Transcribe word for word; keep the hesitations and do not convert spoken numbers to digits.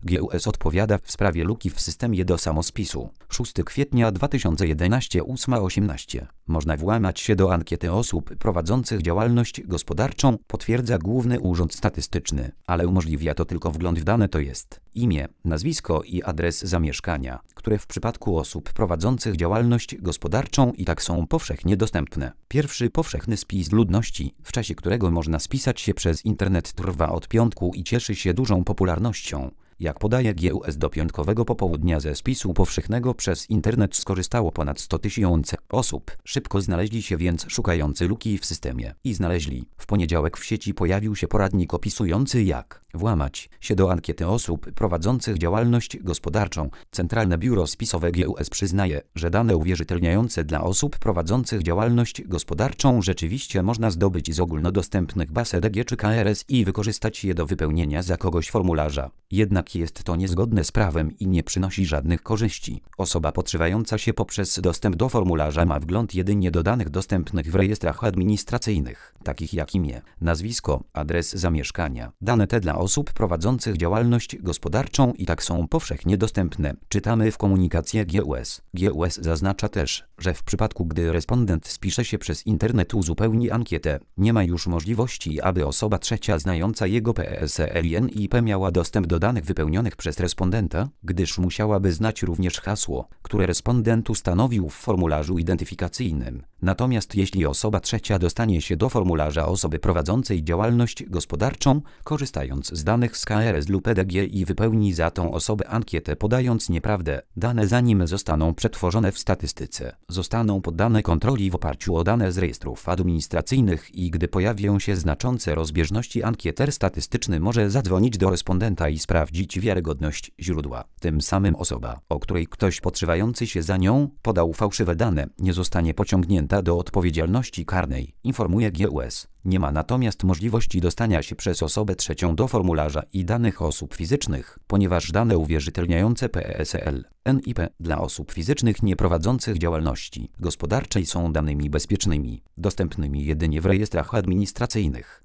G U S odpowiada w sprawie luki w systemie do samospisu. szóstego kwietnia dwa tysiące jedenastego ósma osiemnaście. Można włamać się do ankiety osób prowadzących działalność gospodarczą, potwierdza Główny Urząd Statystyczny, ale umożliwia to tylko wgląd w dane, to jest imię, nazwisko i adres zamieszkania, które w przypadku osób prowadzących działalność gospodarczą i tak są powszechnie dostępne. Pierwszy powszechny spis ludności, w czasie którego można spisać się przez internet, trwa od piątku i cieszy się dużą popularnością. Jak podaje G U S, do piątkowego popołudnia ze spisu powszechnego przez internet skorzystało ponad sto tysięcy osób. Szybko znaleźli się więc szukający luki w systemie. I znaleźli. W poniedziałek w sieci pojawił się poradnik opisujący, jak włamać się do ankiety osób prowadzących działalność gospodarczą. Centralne Biuro Spisowe G U S przyznaje, że dane uwierzytelniające dla osób prowadzących działalność gospodarczą rzeczywiście można zdobyć z ogólnodostępnych baz E D G czy K R S i wykorzystać je do wypełnienia za kogoś formularza. Jednak jest to niezgodne z prawem i nie przynosi żadnych korzyści. Osoba podszywająca się poprzez dostęp do formularza ma wgląd jedynie do danych dostępnych w rejestrach administracyjnych, takich jak imię, nazwisko, adres zamieszkania. Dane te dla osób prowadzących działalność gospodarczą i tak są powszechnie dostępne, czytamy w komunikacie G U S. G U S zaznacza też, że w przypadku gdy respondent spisze się przez internet, uzupełni ankietę, nie ma już możliwości, aby osoba trzecia znająca jego P E S E L i N I P miała dostęp do danych wypełnionych przez respondenta, gdyż musiałaby znać również hasło, które respondent ustanowił w formularzu identyfikacyjnym. Natomiast jeśli osoba trzecia dostanie się do formularza osoby prowadzącej działalność gospodarczą, korzystając z danych z K R S lub E D G i wypełni za tą osobę ankietę, podając nieprawdę, dane zanim zostaną przetworzone w statystyce, zostaną poddane kontroli w oparciu o dane z rejestrów administracyjnych i gdy pojawią się znaczące rozbieżności, ankieter statystyczny może zadzwonić do respondenta i sprawdzić wiarygodność źródła. Tym samym osoba, o której ktoś podszywający się za nią podał fałszywe dane, nie zostanie pociągnięta do odpowiedzialności karnej, informuje G U S. Nie ma natomiast możliwości dostania się przez osobę trzecią do formularza i danych osób fizycznych, ponieważ dane uwierzytelniające P E S E L, N I P dla osób fizycznych nieprowadzących działalności gospodarczej są danymi bezpiecznymi, dostępnymi jedynie w rejestrach administracyjnych.